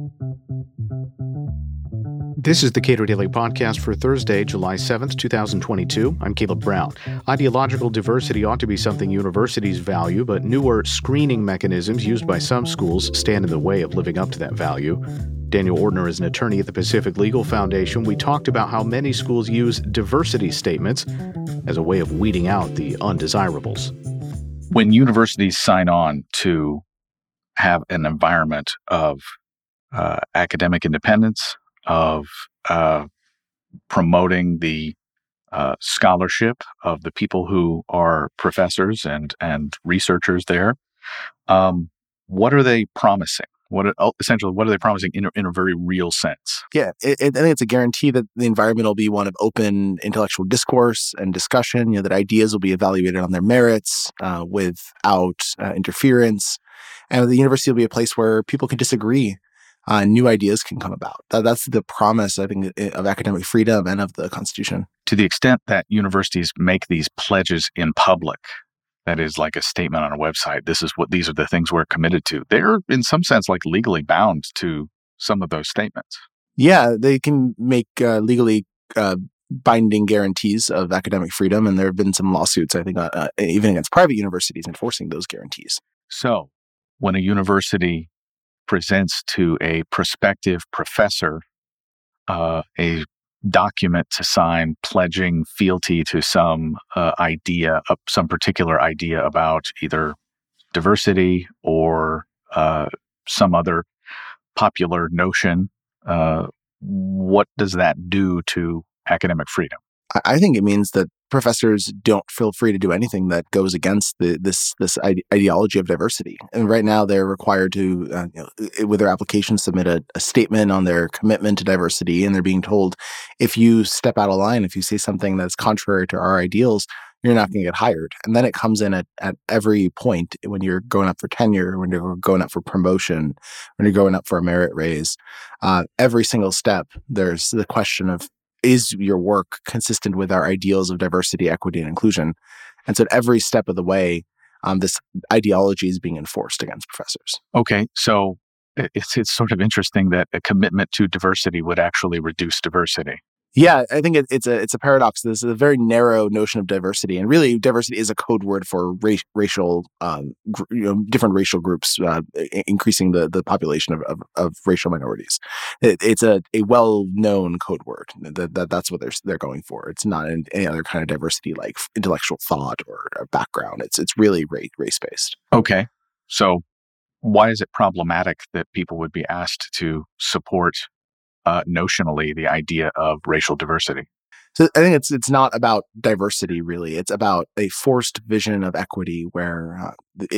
This is the Cato Daily Podcast for Thursday, July 7th, 2022. I'm Caleb Brown. Ideological diversity ought to be something universities value, but newer screening mechanisms used by some schools stand in the way of living up to that value. Daniel Ortner is an attorney at the Pacific Legal Foundation. We talked about how many schools use diversity statements as a way of weeding out the undesirables. When universities sign on to have an environment of academic independence, of promoting the scholarship of the people who are professors and researchers there, what are they promising? What are they promising in a very real sense? Yeah, I think it's a guarantee that the environment will be one of open intellectual discourse and discussion, that ideas will be evaluated on their merits without interference. And the university will be a place where people can disagree. New ideas can come about. That's the promise, I think, of academic freedom and of the Constitution. To the extent that universities make these pledges in public, that is like a statement on a website, these are the things we're committed to, they're in some sense like legally bound to some of those statements. Yeah, they can make legally binding guarantees of academic freedom, and there have been some lawsuits, I think, even against private universities enforcing those guarantees. So when a university presents to a prospective professor a document to sign pledging fealty to some idea, some particular idea about either diversity or some other popular notion, what does that do to academic freedom? I think it means that professors don't feel free to do anything that goes against this ideology of diversity. And right now, they're required to, with their application, submit a statement on their commitment to diversity. And they're being told, if you step out of line, if you say something that's contrary to our ideals, you're not going to get hired. And then it comes in at every point when you're going up for tenure, when you're going up for promotion, when you're going up for a merit raise. Every single step, there's the question of, is your work consistent with our ideals of diversity, equity, and inclusion? And so at every step of the way, this ideology is being enforced against professors. Okay, so it's sort of interesting that a commitment to diversity would actually reduce diversity. Yeah, I think it's a paradox. This is a very narrow notion of diversity, and really, diversity is a code word for racial, different racial groups, increasing the population of racial minorities. It's a well-known code word. That's what they're going for. It's not any other kind of diversity like intellectual thought or background. It's really race-based. Okay, so why is it problematic that people would be asked to support notionally the idea of racial diversity? So I think it's not about diversity, really. It's about a forced vision of equity where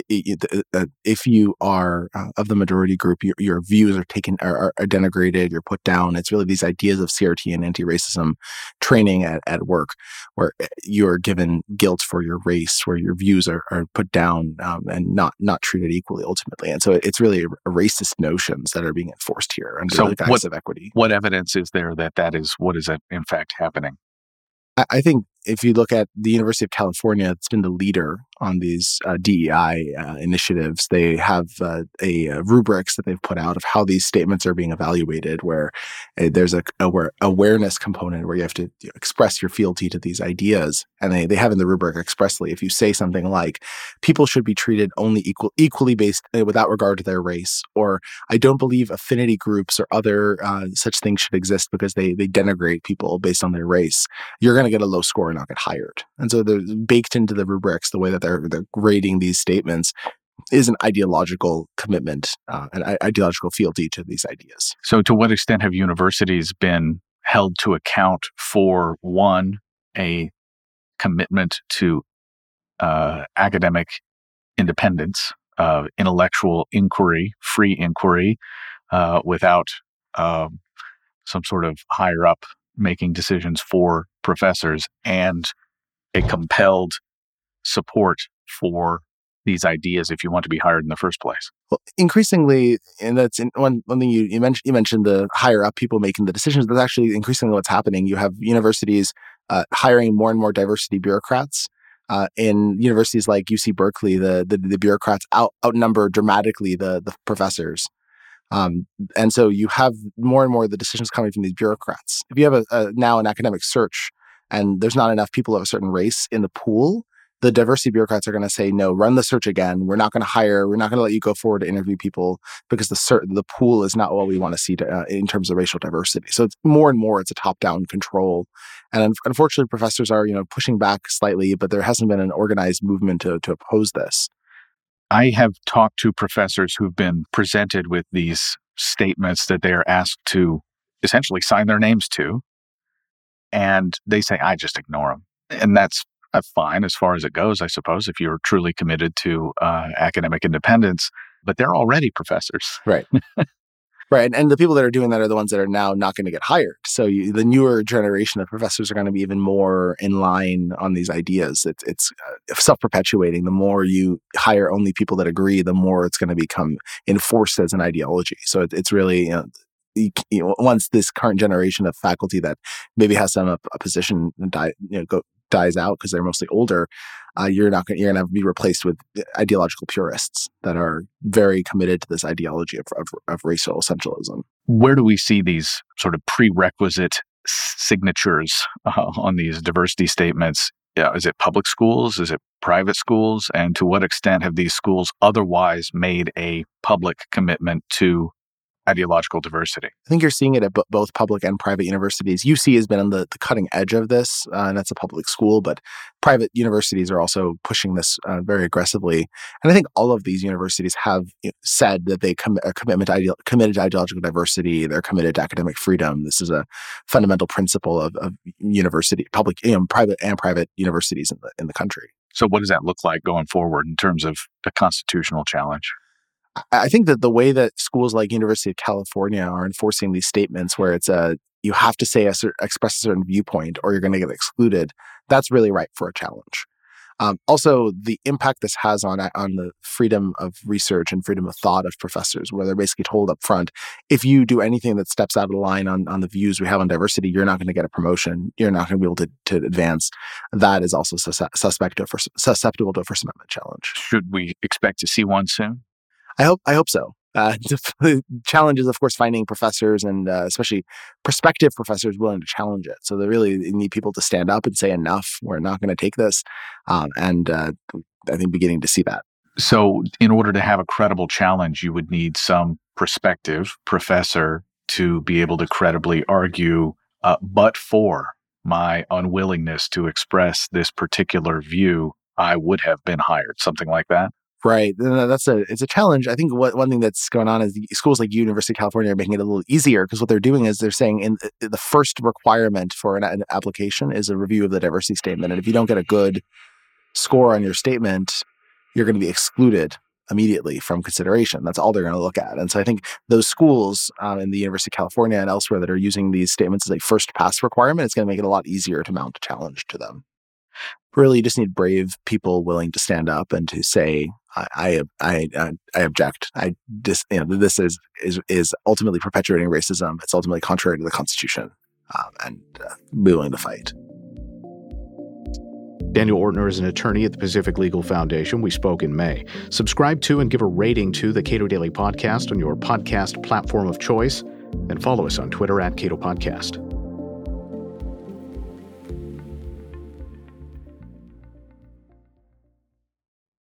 if you are of the majority group, your views are denigrated, you're put down. It's really these ideas of CRT and anti-racism training at work where you're given guilt for your race, where your views are put down and not treated equally ultimately. And so it's really racist notions that are being enforced here under the guise of equity. What evidence is there that is what is in fact happening? I think if you look at the University of California, it's been the leader on these DEI initiatives. They have a rubrics that they've put out of how these statements are being evaluated, where there's a awareness component where you have to express your fealty to these ideas. And they have in the rubric expressly, if you say something like, people should be treated only equally based without regard to their race, or I don't believe affinity groups or other such things should exist because they denigrate people based on their race, you're going to get a low score and not get hired. And so they're baked into the rubrics, the way that they're grading these statements is an ideological commitment, an ideological fealty to these ideas. So to what extent have universities been held to account for, one, a commitment to academic independence, intellectual inquiry, free inquiry, without some sort of higher up making decisions for professors, and a compelled support for these ideas if you want to be hired in the first place? Well, increasingly, and that's one thing you mentioned the higher up people making the decisions. That's actually increasingly what's happening. You have universities hiring more and more diversity bureaucrats. In universities like UC Berkeley, the bureaucrats outnumber dramatically the professors. And so you have more and more of the decisions coming from these bureaucrats. If you have now an academic search and there's not enough people of a certain race in the pool, the diversity bureaucrats are going to say, no, run the search again. We're not going to hire. We're not going to let you go forward to interview people because the pool is not what we want to see in terms of racial diversity. So it's more and more, it's a top-down control. And unfortunately, professors are, pushing back slightly, but there hasn't been an organized movement to oppose this. I have talked to professors who've been presented with these statements that they are asked to essentially sign their names to, and they say, I just ignore them. And that's fine as far as it goes, I suppose, if you're truly committed to academic independence, but they're already professors. Right. Right. And the people that are doing that are the ones that are now not going to get hired. So the newer generation of professors are going to be even more in line on these ideas. It's self-perpetuating. The more you hire only people that agree, the more it's going to become enforced as an ideology. So it's really, once this current generation of faculty that maybe has some opposition dies out because they're mostly older, you're going to have to be replaced with ideological purists that are very committed to this ideology of racial essentialism. Where do we see these sort of prerequisite signatures on these diversity statements? Is it public schools? Is it private schools? And to what extent have these schools otherwise made a public commitment to ideological diversity? I think you're seeing it at both public and private universities. UC has been on the cutting edge of this, and that's a public school, but private universities are also pushing this very aggressively. And I think all of these universities have said that they are committed to ideological diversity. They're committed to academic freedom. This is a fundamental principle of university, public, private and private universities in the country. So what does that look like going forward in terms of the constitutional challenge? I think that the way that schools like University of California are enforcing these statements where it's you have to express a certain viewpoint or you're going to get excluded, that's really ripe for a challenge. Also, the impact this has on the freedom of research and freedom of thought of professors, where they're basically told up front, if you do anything that steps out of the line on the views we have on diversity, you're not going to get a promotion. You're not going to be able to advance. That is also susceptible to a First Amendment challenge. Should we expect to see one soon? I hope so. The challenge is, of course, finding professors and especially prospective professors willing to challenge it. So they really need people to stand up and say, enough, we're not going to take this. And I think beginning to see that. So in order to have a credible challenge, you would need some prospective professor to be able to credibly argue, but for my unwillingness to express this particular view, I would have been hired, something like that. Right. It's a challenge. I think one thing that's going on is schools like University of California are making it a little easier because what they're doing is they're saying in the first requirement for an application is a review of the diversity statement. And if you don't get a good score on your statement, you're going to be excluded immediately from consideration. That's all they're going to look at. And so I think those schools in the University of California and elsewhere that are using these statements as a first pass requirement, it's going to make it a lot easier to mount a challenge to them. Really, you just need brave people willing to stand up and to say, I object. This is ultimately perpetuating racism. It's ultimately contrary to the Constitution, and be willing to fight. Daniel Ortner is an attorney at the Pacific Legal Foundation. We spoke in May. Subscribe to and give a rating to the Cato Daily Podcast on your podcast platform of choice, and follow us on Twitter @CatoPodcast.